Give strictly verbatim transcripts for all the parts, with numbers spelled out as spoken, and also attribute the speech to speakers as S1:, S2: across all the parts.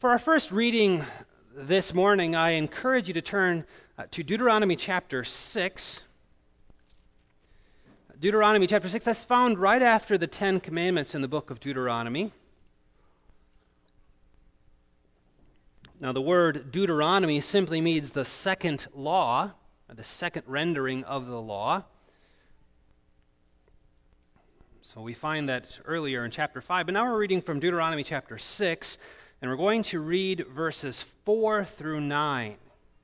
S1: For our first reading this morning, I encourage you to turn uh, to Deuteronomy chapter six. Deuteronomy chapter six, that's found right after the Ten Commandments in the book of Deuteronomy. Now, the word Deuteronomy simply means the second law, or the second rendering of the law. So we find that earlier in chapter five, but now we're reading from Deuteronomy chapter six, and we're going to read verses four through nine.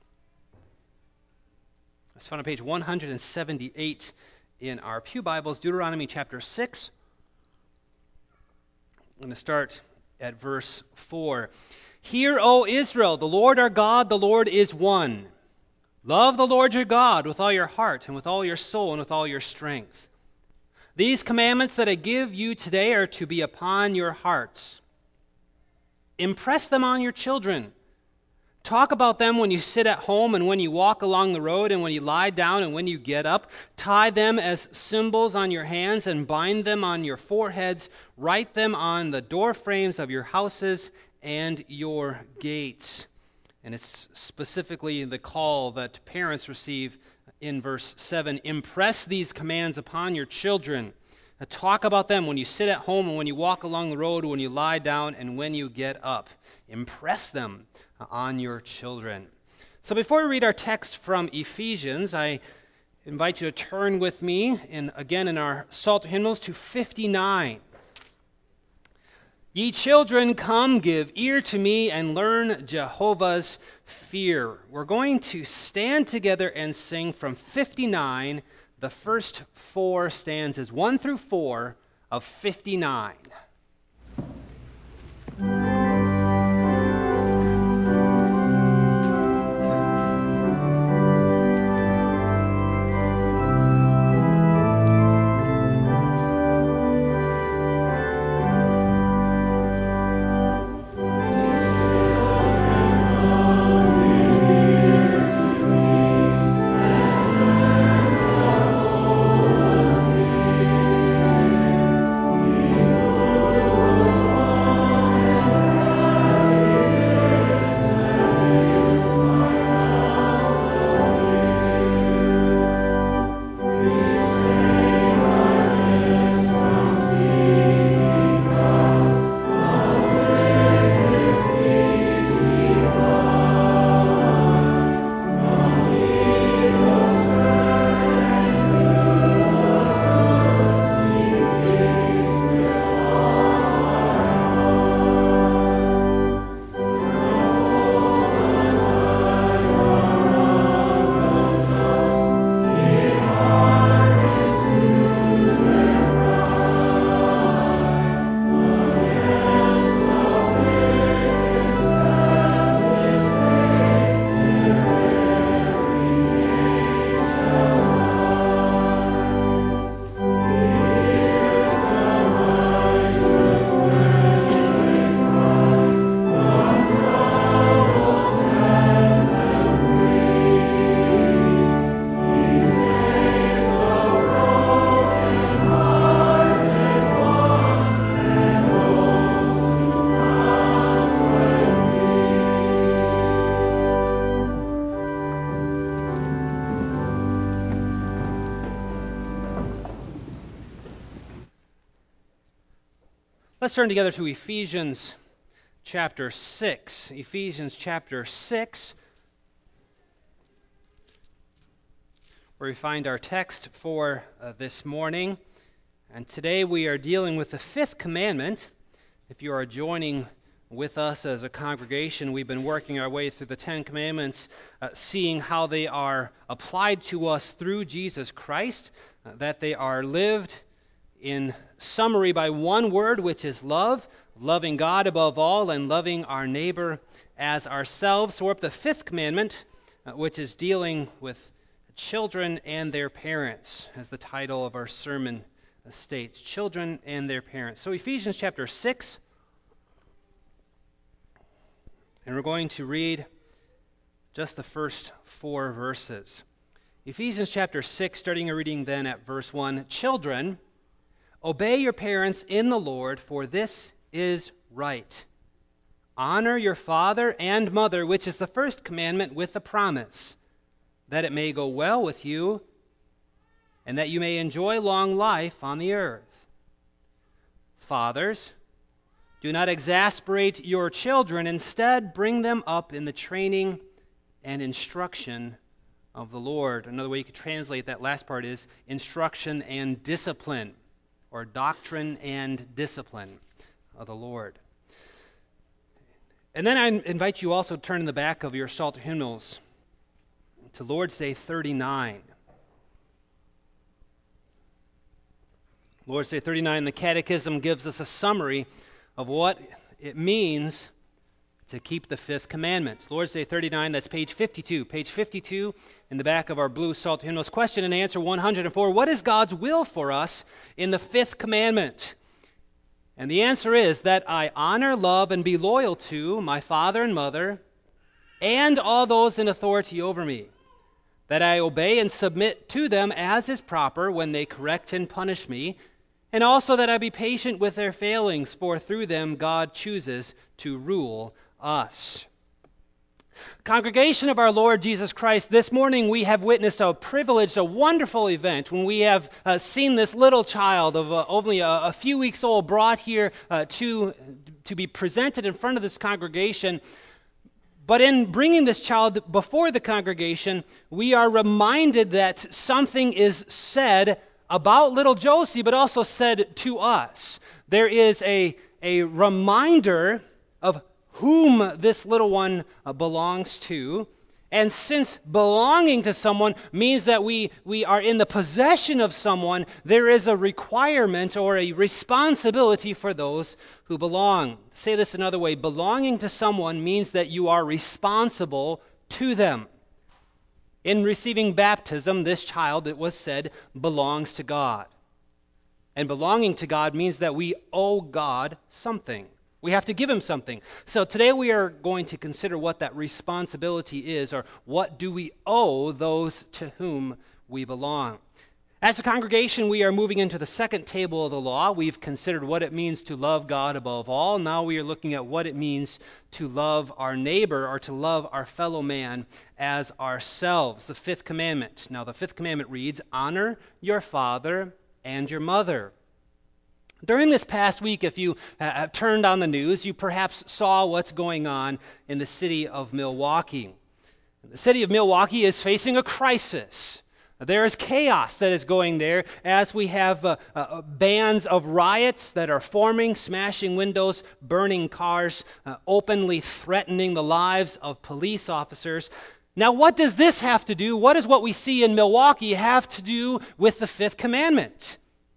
S1: It's found on page one hundred seventy-eight in our Pew Bibles, Deuteronomy chapter six. I'm going to start at verse four. Hear, O Israel, the Lord our God, the Lord is one. Love the Lord your God with all your heart and with all your soul and with all your strength. These commandments that I give you today are to be upon your hearts. Impress them on your children. Talk about them when you sit at home and when you walk along the road and when you lie down and when you get up. Tie them as symbols on your hands and bind them on your foreheads. Write them on the door frames of your houses and your gates. And it's specifically the call that parents receive in verse seven. Impress these commands upon your children. Now, talk about them when you sit at home and when you walk along the road, when you lie down and when you get up. Impress them on your children. So before we read our text from Ephesians, I invite you to turn with me, in, again in our Psalter hymnals, to fifty-nine. Ye children, come, give ear to me, and learn Jehovah's fear. We're going to stand together and sing from fifty-nine, the first four stanzas, one through four of fifty-nine. Let's turn together to Ephesians chapter six. Ephesians chapter six, where we find our text for uh, this morning. And today we are dealing with the fifth commandment. If you are joining with us as a congregation, we've been working our way through the Ten Commandments, uh, seeing how they are applied to us through Jesus Christ, uh, that they are lived in summary by one word, which is love, loving God above all and loving our neighbor as ourselves. So we're up to the fifth commandment, uh, which is dealing with children and their parents, as the title of our sermon states, children and their parents. So Ephesians chapter six, and we're going to read just the first four verses. Ephesians chapter six, starting a reading then at verse one. Children, obey your parents in the Lord, for this is right. Honor your father and mother, which is the first commandment with the promise, that it may go well with you and that you may enjoy long life on the earth. Fathers, do not exasperate your children. Instead, bring them up in the training and instruction of the Lord. Another way you could translate that last part is instruction and discipline, or doctrine and discipline of the Lord. And then I invite you also to turn in the back of your Psalter hymnals to Lord's Day thirty-nine. Lord's Day thirty-nine, the Catechism gives us a summary of what it means to keep the fifth commandment. Lord's Day thirty-nine, that's page fifty-two. Page fifty-two in the back of our blue Psalter hymnals. Question and answer one hundred four. What is God's will for us in the fifth commandment? And the answer is that I honor, love, and be loyal to my father and mother and all those in authority over me, that I obey and submit to them as is proper when they correct and punish me, and also that I be patient with their failings, for through them God chooses to rule us. Congregation of our Lord Jesus Christ, this morning we have witnessed a privileged, a wonderful event when we have uh, seen this little child of uh, only a, a few weeks old brought here uh, to, to be presented in front of this congregation. But in bringing this child before the congregation, we are reminded that something is said about little Josie, but also said to us. There is a, a reminder of whom this little one uh, belongs to. And since belonging to someone means that we, we are in the possession of someone, there is a requirement or a responsibility for those who belong. Say this another way, belonging to someone means that you are responsible to them. In receiving baptism, this child, it was said, belongs to God. And belonging to God means that we owe God something. We have to give him something. So today we are going to consider what that responsibility is, or what do we owe those to whom we belong. As a congregation, we are moving into the second table of the law. We've considered what it means to love God above all. Now we are looking at what it means to love our neighbor, or to love our fellow man as ourselves. The fifth commandment. Now the fifth commandment reads, honor your father and your mother. During this past week, if you have turned on the news, you perhaps saw what's going on in the city of Milwaukee. The city of Milwaukee is facing a crisis. There is chaos that is going there as we have uh, uh, bands of riots that are forming, smashing windows, burning cars, uh, openly threatening the lives of police officers. Now, what does this have to do? What does what we see in Milwaukee have to do with the fifth commandment?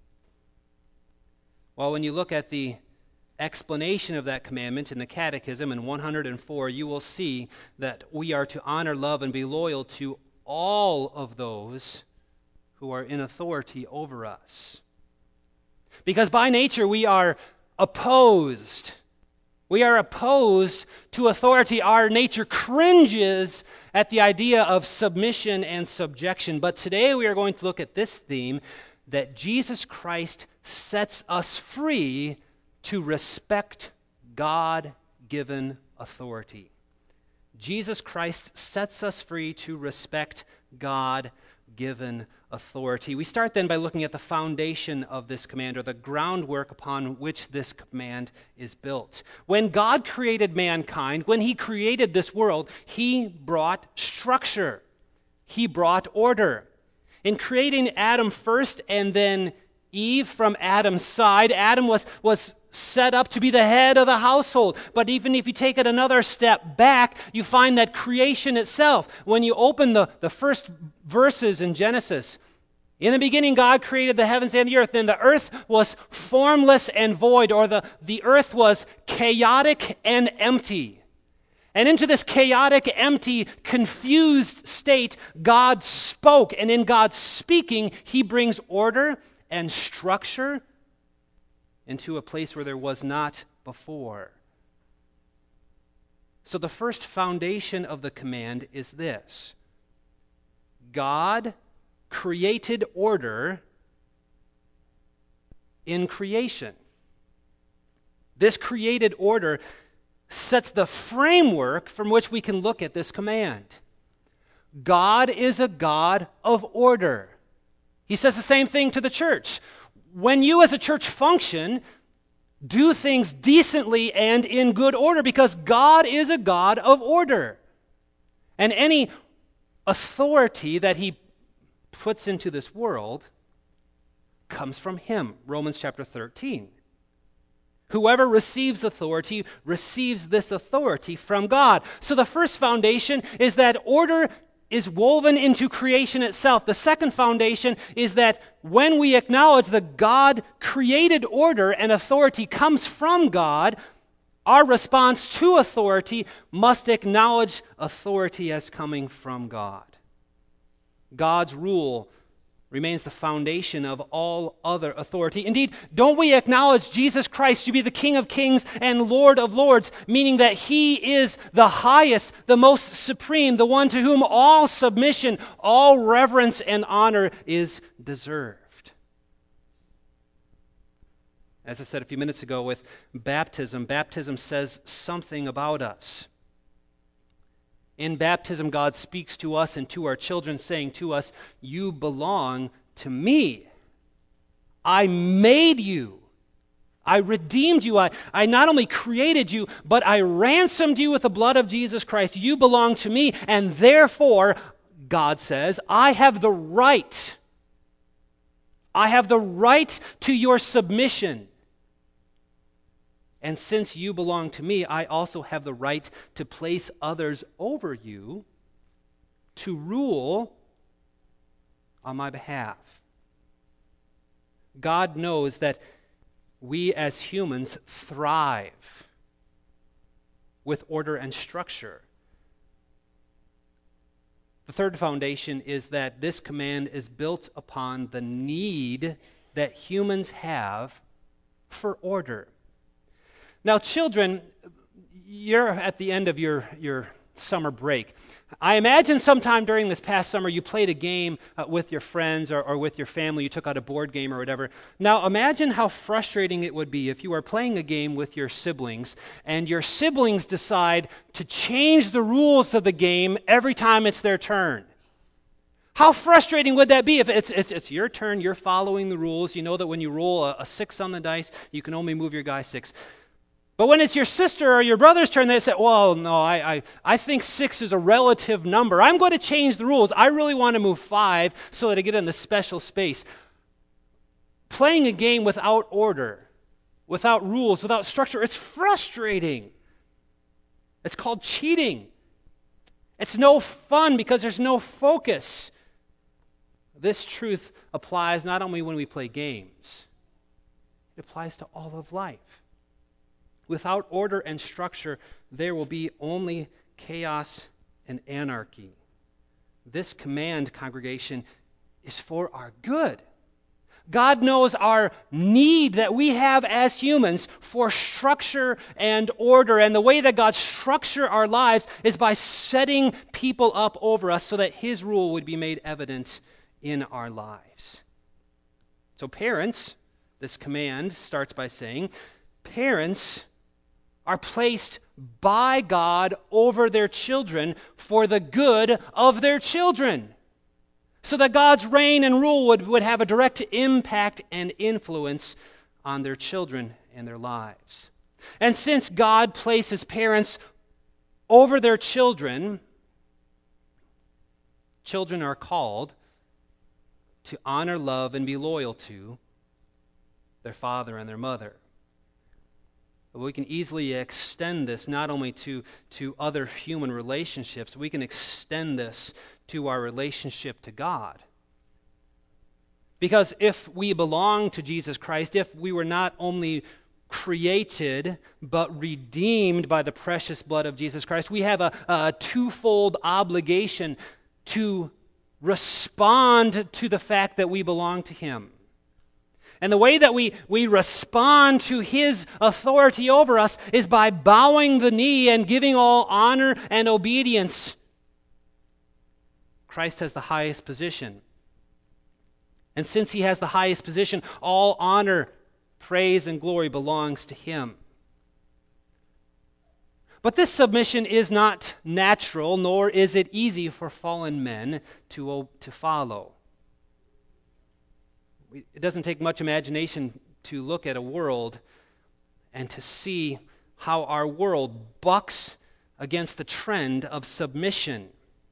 S1: Well, when you look at the explanation of that commandment in the Catechism in one hundred four, you will see that we are to honor, love, and be loyal to all of those who are in authority over us. Because by nature we are opposed. We are opposed to authority. Our nature cringes at the idea of submission and subjection. But today we are going to look at this theme, that Jesus Christ sets us free to respect God-given authority. Jesus Christ sets us free to respect God-given authority. We start then by looking at the foundation of this command, or the groundwork upon which this command is built. When God created mankind, when he created this world, he brought structure. He brought order. In creating Adam first and then Eve from Adam's side, Adam was, was set up to be the head of the household. But even if you take it another step back, you find that creation itself, when you open the, the first verses in Genesis, in the beginning God created the heavens and the earth, and the earth was formless and void, or the, the earth was chaotic and empty. And into this chaotic, empty, confused state, God spoke. And in God's speaking, he brings order and structure into a place where there was not before. So the first foundation of the command is this: God created order in creation. This created order sets the framework from which we can look at this command. God is a God of order. He says the same thing to the church. When you as a church function, do things decently and in good order, because God is a God of order. And any authority that he puts into this world comes from him. Romans chapter thirteen. Whoever receives authority receives this authority from God. So the first foundation is that order is woven into creation itself. The second foundation is that when we acknowledge that God created order and authority comes from God, our response to authority must acknowledge authority as coming from God. God's rule remains the foundation of all other authority. Indeed, don't we acknowledge Jesus Christ to be the King of Kings and Lord of Lords, meaning that he is the highest, the most supreme, the one to whom all submission, all reverence and honor is deserved. As I said a few minutes ago with baptism, baptism says something about us. In baptism, God speaks to us and to our children, saying to us, "You belong to me. I made you. I redeemed you. I, I not only created you, but I ransomed you with the blood of Jesus Christ. You belong to me, and therefore," God says, "I have the right. I have the right to your submission. And since you belong to me, I also have the right to place others over you to rule on my behalf." God knows that we as humans thrive with order and structure. The third foundation is that this command is built upon the need that humans have for order. Now, children, you're at the end of your, your summer break. I imagine sometime during this past summer you played a game uh, with your friends or, or with your family. You took out a board game or whatever. Now, imagine how frustrating it would be if you are playing a game with your siblings and your siblings decide to change the rules of the game every time it's their turn. How frustrating would that be if it's, it's, it's your turn, you're following the rules. You know that when you roll a, a six on the dice, you can only move your guy six. But when it's your sister or your brother's turn, they say, "Well, no, I, I, I think six is a relative number. I'm going to change the rules. I really want to move five so that I get in the special space." Playing a game without order, without rules, without structure, it's frustrating. It's called cheating. It's no fun because there's no focus. This truth applies not only when we play games, it applies to all of life. Without order and structure, there will be only chaos and anarchy. This command, congregation, is for our good. God knows our need that we have as humans for structure and order. And the way that God structures our lives is by setting people up over us so that his rule would be made evident in our lives. So parents, this command starts by saying, parents are placed by God over their children for the good of their children, so that God's reign and rule would, would have a direct impact and influence on their children and their lives. And since God places parents over their children, children are called to honor, love, and be loyal to their father and their mother. We can easily extend this not only to, to other human relationships, we can extend this to our relationship to God. Because if we belong to Jesus Christ, if we were not only created but redeemed by the precious blood of Jesus Christ, we have a, a twofold obligation to respond to the fact that we belong to him. And the way that we, we respond to his authority over us is by bowing the knee and giving all honor and obedience. Christ has the highest position. And since he has the highest position, all honor, praise, and glory belongs to him. But this submission is not natural, nor is it easy for fallen men to, to follow. It doesn't take much imagination to look at a world and to see how our world bucks against the trend of submission.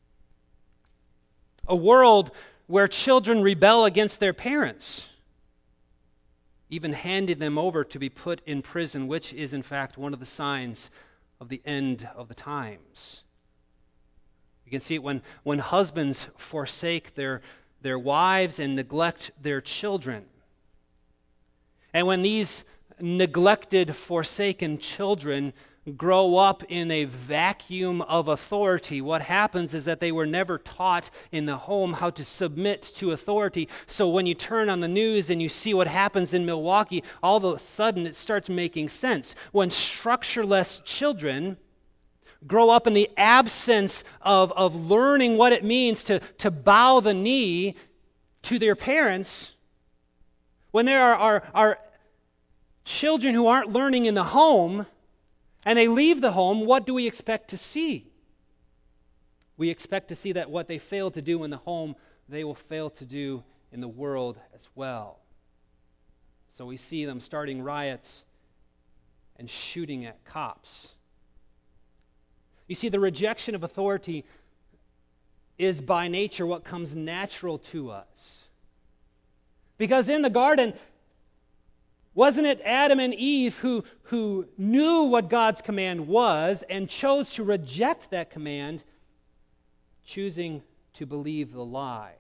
S1: A world where children rebel against their parents, even handing them over to be put in prison, which is in fact one of the signs of the end of the times. You can see it when, when husbands forsake their, their wives and neglect their children. And when these neglected, forsaken children grow up in a vacuum of authority, what happens is that they were never taught in the home how to submit to authority. So when you turn on the news and you see what happens in Milwaukee, all of a sudden it starts making sense. When structureless children grow up in the absence of, of learning what it means to, to bow the knee to their parents, when there are, are, are children who aren't learning in the home, and they leave the home, what do we expect to see? We expect to see that what they fail to do in the home, they will fail to do in the world as well. So we see them starting riots and shooting at cops. You see, the rejection of authority is by nature what comes natural to us. Because in the garden, wasn't it Adam and Eve who, who knew what God's command was and chose to reject that command, choosing to believe the lie?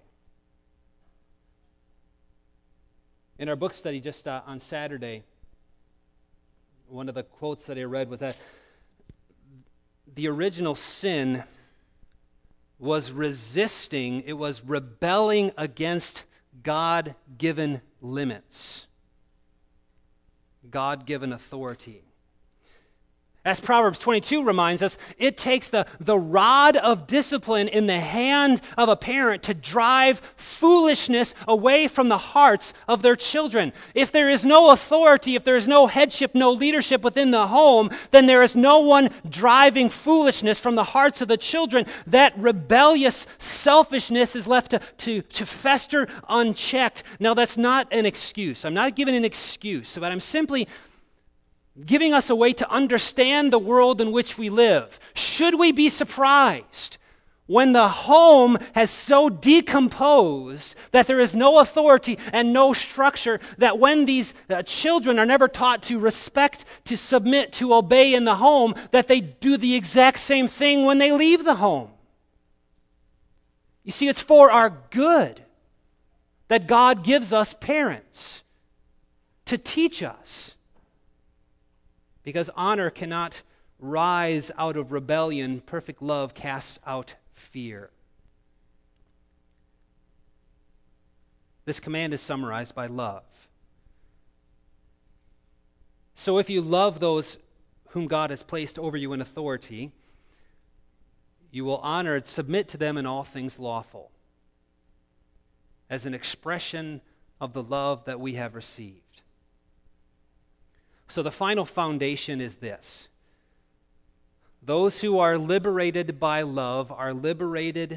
S1: In our book study just uh, on Saturday, one of the quotes that I read was that the original sin was resisting, it was rebelling against God-given limits. God-given authority. As Proverbs twenty-two reminds us, it takes the, the rod of discipline in the hand of a parent to drive foolishness away from the hearts of their children. If there is no authority, if there is no headship, no leadership within the home, then there is no one driving foolishness from the hearts of the children. That rebellious selfishness is left to, to, to fester unchecked. Now, that's not an excuse. I'm not giving an excuse, but I'm simply giving us a way to understand the world in which we live. Should we be surprised when the home has so decomposed that there is no authority and no structure, that when these uh, children are never taught to respect, to submit, to obey in the home, that they do the exact same thing when they leave the home? You see, it's for our good that God gives us parents to teach us. Because honor cannot rise out of rebellion. Perfect love casts out fear. This command is summarized by love. So if you love those whom God has placed over you in authority, you will honor and submit to them in all things lawful, as an expression of the love that we have received. So the final foundation is this: those who are liberated by love are liberated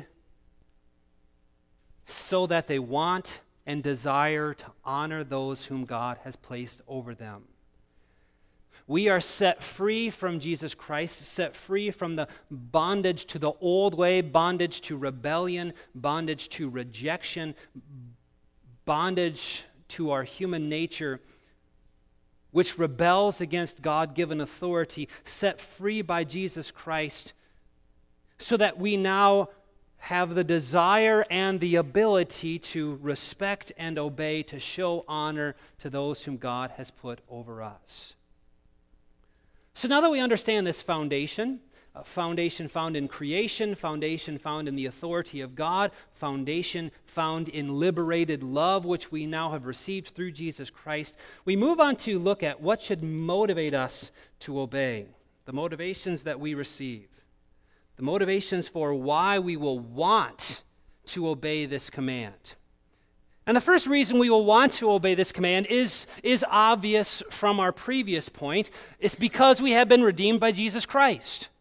S1: so that they want and desire to honor those whom God has placed over them. We are set free from Jesus Christ, set free from the bondage to the old way, bondage to rebellion, bondage to rejection, bondage to our human nature, which rebels against God-given authority, set free by Jesus Christ, so that we now have the desire and the ability to respect and obey, to show honor to those whom God has put over us. So now that we understand this foundation, a foundation found in creation, foundation found in the authority of God, foundation found in liberated love, which we now have received through Jesus Christ, we move on to look at what should motivate us to obey, the motivations that we receive, the motivations for why we will want to obey this command. And the first reason we will want to obey this command is, is obvious from our previous point. It's because we have been redeemed by Jesus Christ.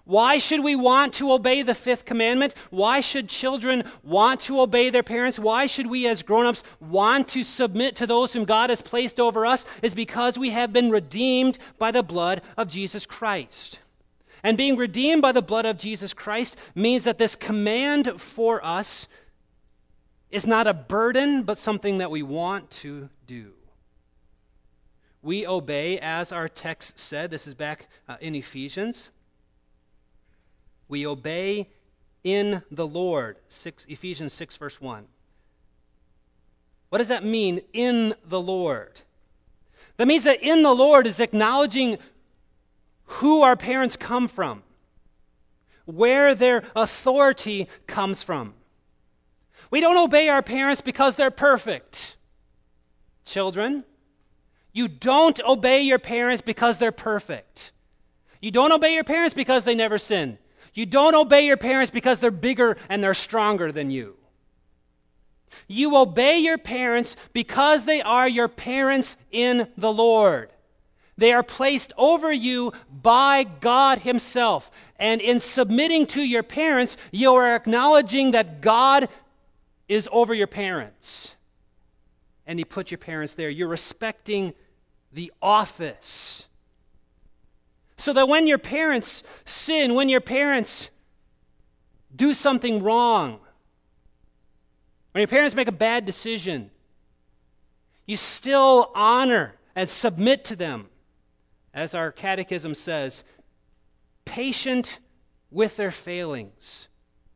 S1: Why should we want to obey the fifth commandment? Why should children want to obey their parents? Why should we as grown-ups want to submit to those whom God has placed over us? Is because we have been redeemed by the blood of Jesus Christ. And being redeemed by the blood of Jesus Christ means that this command for us is not a burden, but something that we want to do. We obey, as our text said, this is back uh, in Ephesians. We obey in the Lord, six, Ephesians six, verse one. What does that mean, in the Lord? That means that in the Lord is acknowledging who our parents come from, where their authority comes from. We don't obey our parents because they're perfect. Children, you don't obey your parents because they're perfect. You don't obey your parents because they never sin. You don't obey your parents because they're bigger and they're stronger than you. You obey your parents because they are your parents in the Lord. They are placed over you by God Himself. And in submitting to your parents, you are acknowledging that God is over your parents. And He put your parents there. You're respecting the office. So that when your parents sin, when your parents do something wrong, when your parents make a bad decision, you still honor and submit to them. As our catechism says, patient with their failings,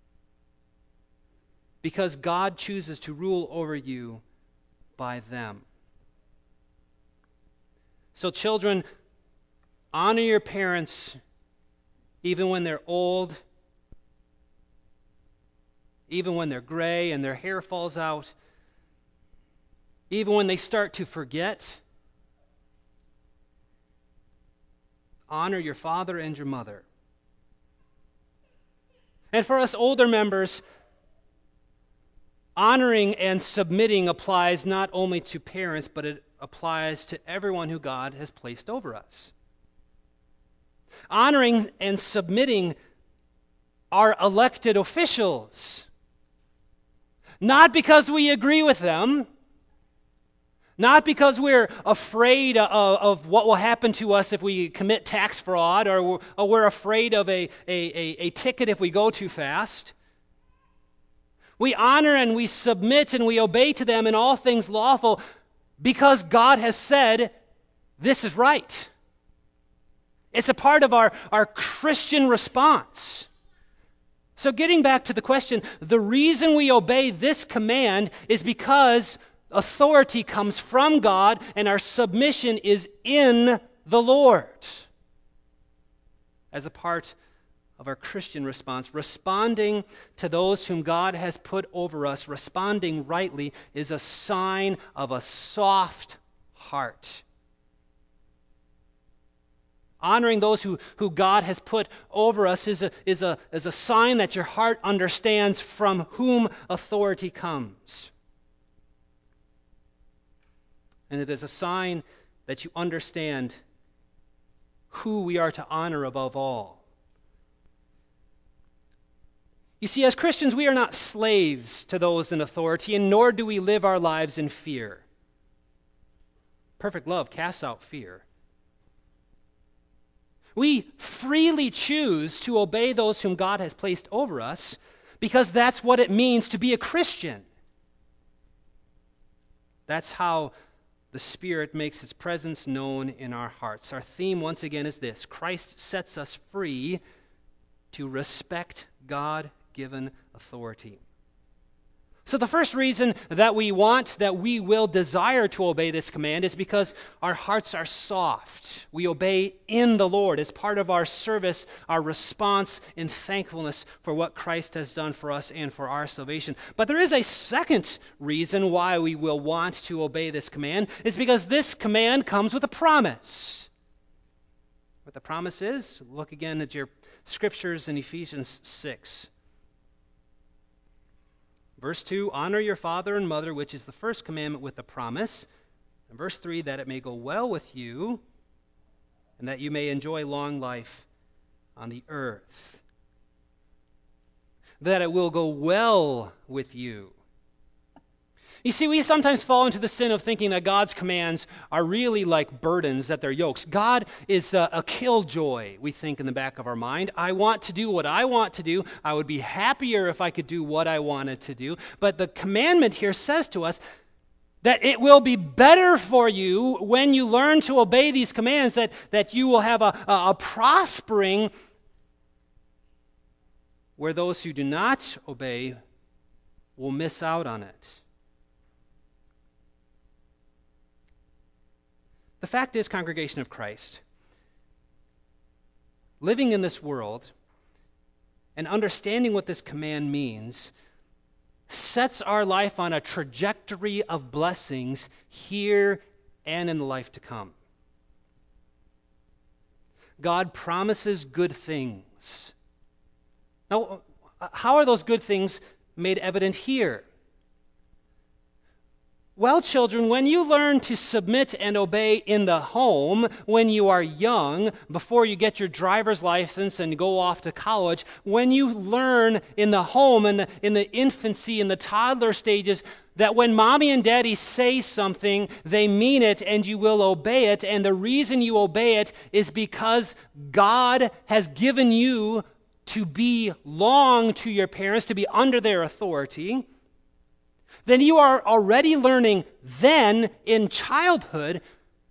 S1: because God chooses to rule over you by them. So children, honor your parents even when they're old, even when they're gray and their hair falls out, even when they start to forget. Honor your father and your mother. And for us older members, honoring and submitting applies not only to parents, but it applies to everyone who God has placed over us. Honoring and submitting our elected officials, not because we agree with them, not because we're afraid of, of what will happen to us if we commit tax fraud, or we're, or we're afraid of a, a, a, a ticket if we go too fast. We honor and we submit and we obey to them in all things lawful because God has said this is right. It's a part of our, our Christian response. So getting back to the question, the reason we obey this command is because authority comes from God and our submission is in the Lord. As a part of our Christian response, responding to those whom God has put over us, responding rightly, is a sign of a soft heart. Honoring those who, who God has put over us is a, is, a, is a sign that your heart understands from whom authority comes. And it is a sign that you understand who we are to honor above all. You see, as Christians, we are not slaves to those in authority, and nor do we live our lives in fear. Perfect love casts out fear. We freely choose to obey those whom God has placed over us because that's what it means to be a Christian. That's how the Spirit makes His presence known in our hearts. Our theme, once again, is this: Christ sets us free to respect God-given authority. So the first reason that we want, that we will desire to obey this command is because our hearts are soft. We obey in the Lord as part of our service, our response in thankfulness for what Christ has done for us and for our salvation. But there is a second reason why we will want to obey this command. It's because this command comes with a promise. What the promise is, look again at your scriptures in Ephesians six. Verse two, honor your father and mother, which is the first commandment with a promise. And verse three, that it may go well with you and that you may enjoy long life on the earth, that it will go well with you. You see, we sometimes fall into the sin of thinking that God's commands are really like burdens, that they're yokes. God is a, a killjoy, we think in the back of our mind. I want to do what I want to do. I would be happier if I could do what I wanted to do. But the commandment here says to us that it will be better for you when you learn to obey these commands, that, that you will have a, a, a prospering where those who do not obey will miss out on it. The fact is, congregation of Christ, living in this world and understanding what this command means sets our life on a trajectory of blessings here and in the life to come. God promises good things. Now, how are those good things made evident here? Well, children, when you learn to submit and obey in the home when you are young, before you get your driver's license and go off to college, when you learn in the home, in the, in the infancy, in the toddler stages, that when mommy and daddy say something, they mean it and you will obey it, and the reason you obey it is because God has given you to belong to your parents, to be under their authority, then you are already learning then in childhood,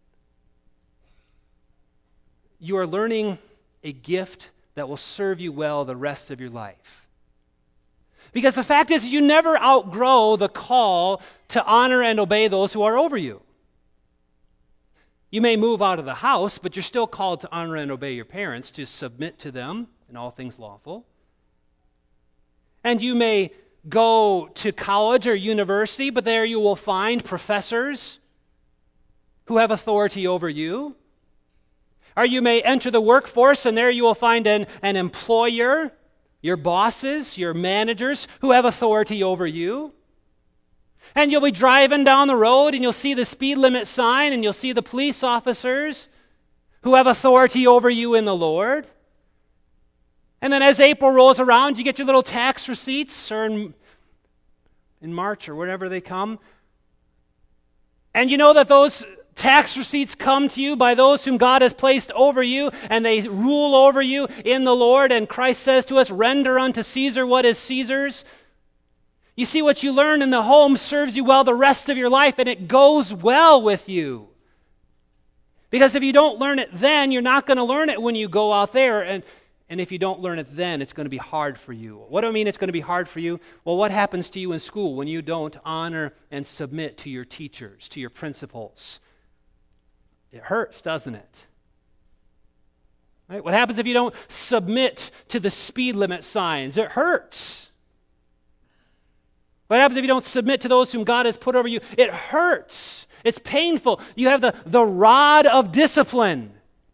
S1: you are learning a gift that will serve you well the rest of your life. Because the fact is, you never outgrow the call to honor and obey those who are over you. You may move out of the house, but you're still called to honor and obey your parents, to submit to them in all things lawful. And you may go to college or university, but there you will find professors who have authority over you. Or you may enter the workforce, and there you will find an, an employer, your bosses, your managers, who have authority over you. And you'll be driving down the road, and you'll see the speed limit sign, and you'll see the police officers who have authority over you in the Lord. And then as April rolls around, you get your little tax receipts, or in, in March or whenever they come. And you know that those tax receipts come to you by those whom God has placed over you, and they rule over you in the Lord. And Christ says to us, render unto Caesar what is Caesar's. You see, what you learn in the home serves you well the rest of your life, and it goes well with you. Because if you don't learn it then, you're not going to learn it when you go out there. And And if you don't learn it then, it's going to be hard for you. What do I mean it's going to be hard for you? Well, what happens to you in school when you don't honor and submit to your teachers, to your principals? It hurts, doesn't it? Right? What happens if you don't submit to the speed limit signs? It hurts. What happens if you don't submit to those whom God has put over you? It hurts. It's painful. You have the, the rod of discipline.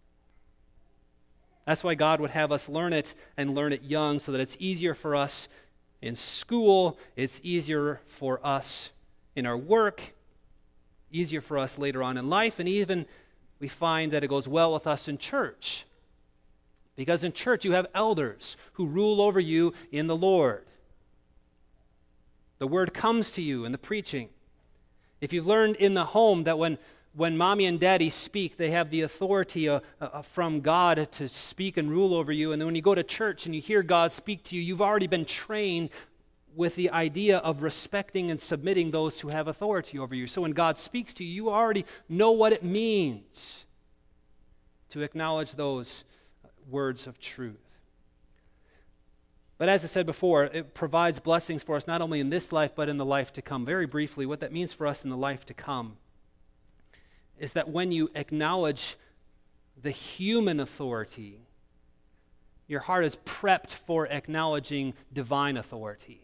S1: That's why God would have us learn it and learn it young, so that it's easier for us in school, it's easier for us in our work, easier for us later on in life, and even we find that it goes well with us in church. Because in church you have elders who rule over you in the Lord. The word comes to you in the preaching. If you've learned in the home that when When mommy and daddy speak, they have the authority uh, uh, from God to speak and rule over you. And then when you go to church and you hear God speak to you, you've already been trained with the idea of respecting and submitting those who have authority over you. So when God speaks to you, you already know what it means to acknowledge those words of truth. But as I said before, it provides blessings for us not only in this life, but in the life to come. Very briefly, what that means for us in the life to come is that when you acknowledge the human authority, your heart is prepped for acknowledging divine authority.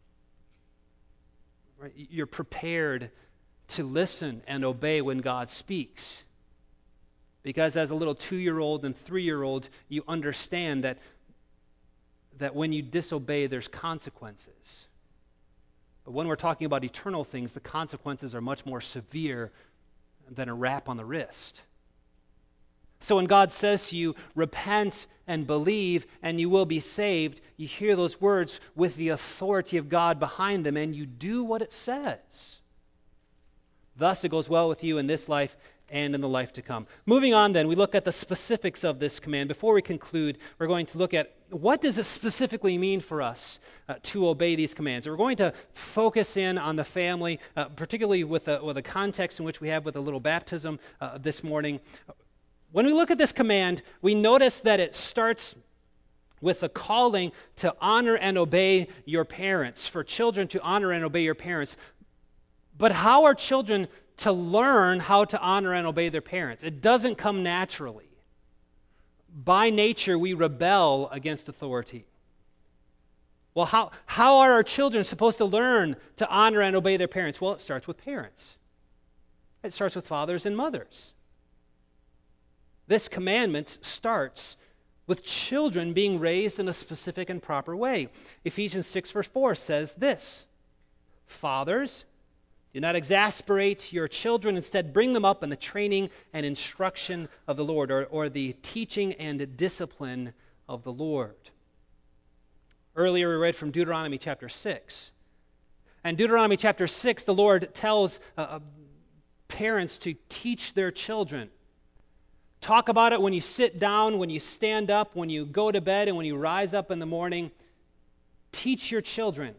S1: Right? You're prepared to listen and obey when God speaks. Because as a little two-year-old and three-year-old, you understand that, that when you disobey, there's consequences. But when we're talking about eternal things, the consequences are much more severe than a rap on the wrist. So when God says to you, repent and believe, and you will be saved. You hear those words with the authority of God behind them, and you do what it says. Thus it goes well with you in this life and in the life to come. Moving on then, we look at the specifics of this command. Before we conclude, we're going to look at what does it specifically mean for us uh, to obey these commands. We're going to focus in on the family, uh, particularly with the, with the context in which we have with the little baptism uh, this morning. When we look at this command, we notice that it starts with a calling to honor and obey your parents, for children to honor and obey your parents. But how are children to learn how to honor and obey their parents? It doesn't come naturally. By nature, we rebel against authority. Well, how, how are our children supposed to learn to honor and obey their parents? Well, it starts with parents. It starts with fathers and mothers. This commandment starts with children being raised in a specific and proper way. Ephesians six verse four says this, "Fathers, do not exasperate your children. Instead, bring them up in the training and instruction of the Lord," or, or the teaching and discipline of the Lord. Earlier, we read from Deuteronomy chapter six. And Deuteronomy chapter six, the Lord tells uh, parents to teach their children. Talk about it when you sit down, when you stand up, when you go to bed, and when you rise up in the morning. Teach your children.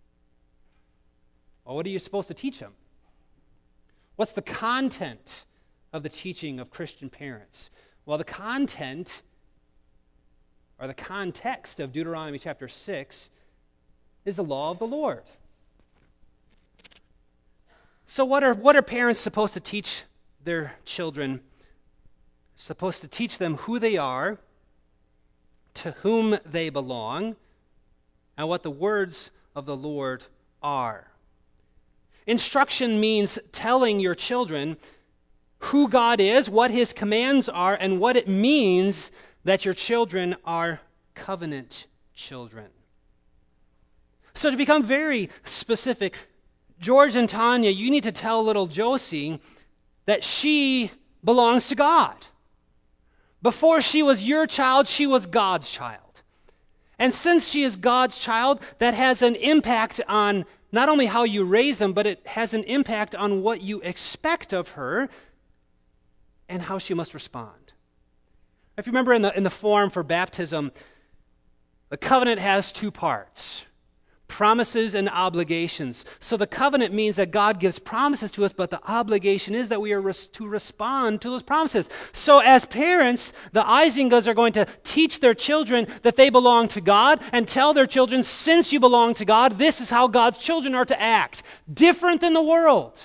S1: Well, what are you supposed to teach them? What's the content of the teaching of Christian parents? Well, the content or the context of Deuteronomy chapter six is the law of the Lord. So what are, what are parents supposed to teach their children? Supposed to teach them who they are, to whom they belong, and what the words of the Lord are. Instruction means telling your children who God is, what his commands are, and what it means that your children are covenant children. So to become very specific, George and Tanya, you need to tell little Josie that she belongs to God. Before she was your child, she was God's child. And since she is God's child, that has an impact on not only how you raise them, but it has an impact on what you expect of her and how she must respond. If you remember in the, in the form for baptism, the covenant has two parts, promises and obligations. So the covenant means that God gives promises to us, but the obligation is that we are res- to respond to those promises. So as parents, the Isingas are going to teach their children that they belong to God and tell their children, since you belong to God, this is how God's children are to act. Different than the world.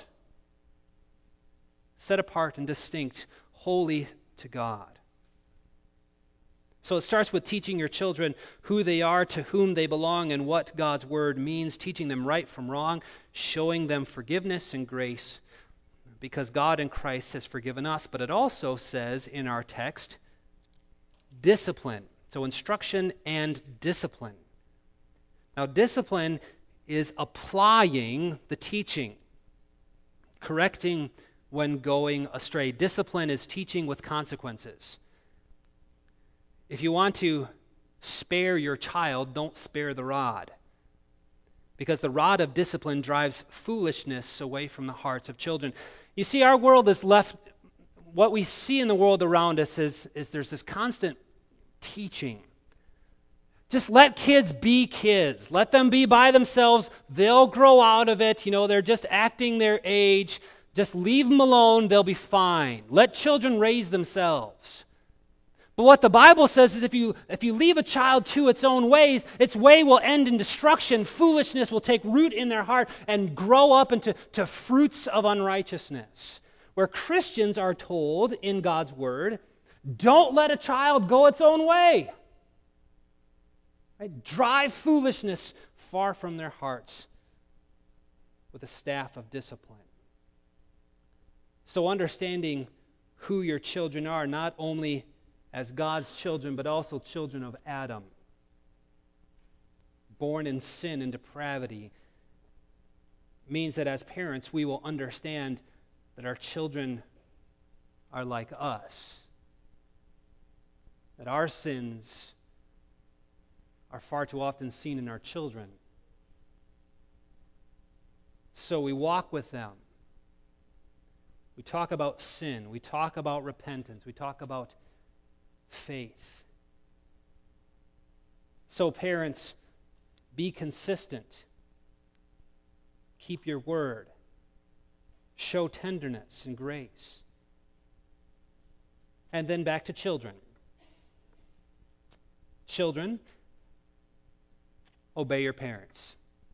S1: Set apart and distinct, holy to God. So it starts with teaching your children who they are, to whom they belong, and what God's word means, teaching them right from wrong, showing them forgiveness and grace, because God in Christ has forgiven us. But it also says in our text, discipline. So instruction and discipline. Now, discipline is applying the teaching, correcting when going astray. Discipline is teaching with consequences. If you want to spare your child, don't spare the rod, because the rod of discipline drives foolishness away from the hearts of children. You see, our world is left, what we see in the world around us is, is there's this constant teaching. Just let kids be kids. Let them be by themselves. They'll grow out of it. You know, they're just acting their age. Just leave them alone. They'll be fine. Let children raise themselves. But what the Bible says is if you if you leave a child to its own ways, its way will end in destruction. Foolishness will take root in their heart and grow up into to fruits of unrighteousness. Where Christians are told in God's word, don't let a child go its own way. Right? Drive foolishness far from their hearts with a staff of discipline. So understanding who your children are, not only as God's children, but also children of Adam, born in sin and depravity, means that as parents we will understand that our children are like us. that our sins are far too often seen in our children. So we walk with them. We talk about sin. We talk about repentance. We talk about faith. So parents, be consistent. Keep your word. Show tenderness and grace. And then back to children. Children, obey your parents.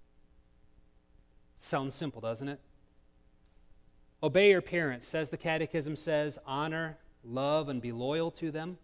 S1: Sounds simple, doesn't it? Obey your parents, as the Catechism says, honor, love, and be loyal to them.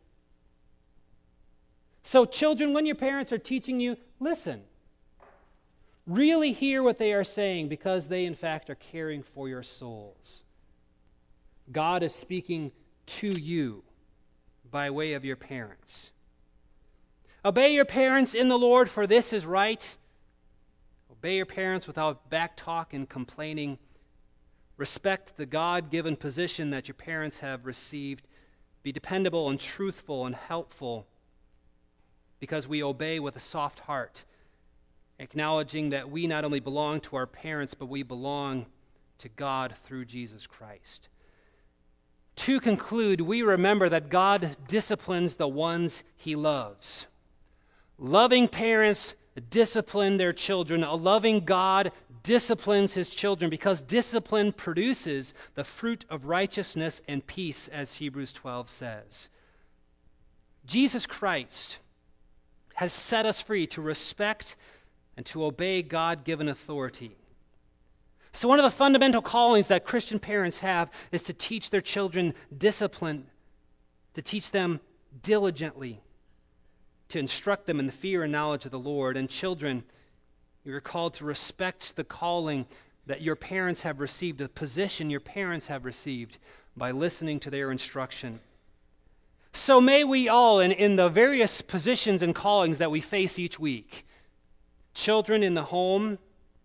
S1: So children, when your parents are teaching you, listen. Really hear what they are saying, because they, in fact, are caring for your souls. God is speaking to you by way of your parents. Obey your parents in the Lord, for this is right. Obey your parents without backtalk and complaining. Respect the God-given position that your parents have received. Be dependable and truthful and helpful, because we obey with a soft heart, acknowledging that we not only belong to our parents, but we belong to God through Jesus Christ. To conclude, we remember that God disciplines the ones he loves. Loving parents discipline their children. A loving God disciplines his children, because discipline produces the fruit of righteousness and peace, as Hebrews twelve says. Jesus Christ has set us free to respect and to obey God-given authority. So one of the fundamental callings that Christian parents have is to teach their children discipline, to teach them diligently, to instruct them in the fear and knowledge of the Lord. And children, you are called to respect the calling that your parents have received, the position your parents have received, by listening to their instruction. So may we all, in, in the various positions and callings that we face each week, children in the home,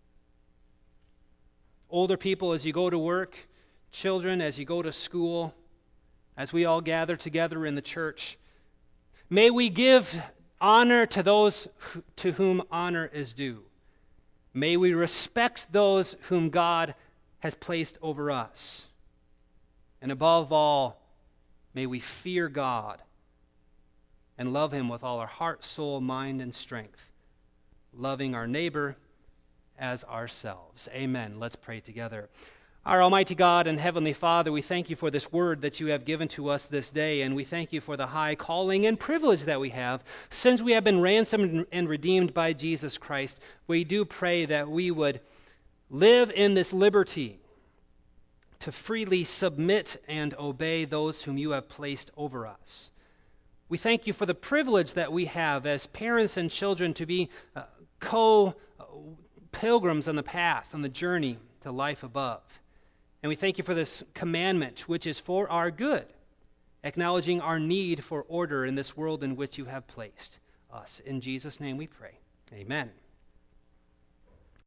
S1: older people as you go to work, children as you go to school, as we all gather together in the church, may we give honor to those who, to whom honor is due. May we respect those whom God has placed over us. And above all, may we fear God and love him with all our heart, soul, mind, and strength, loving our neighbor as ourselves. Amen. Let's pray together. Our Almighty God and Heavenly Father, we thank you for this word that you have given to us this day, and we thank you for the high calling and privilege that we have. Since we have been ransomed and redeemed by Jesus Christ, we do pray that we would live in this liberty to freely submit and obey those whom you have placed over us. We thank you for the privilege that we have as parents and children to be uh, co-pilgrims on the path, on the journey to life above. And we thank you for this commandment, which is for our good, acknowledging our need for order in this world in which you have placed us. In Jesus' name we pray. Amen.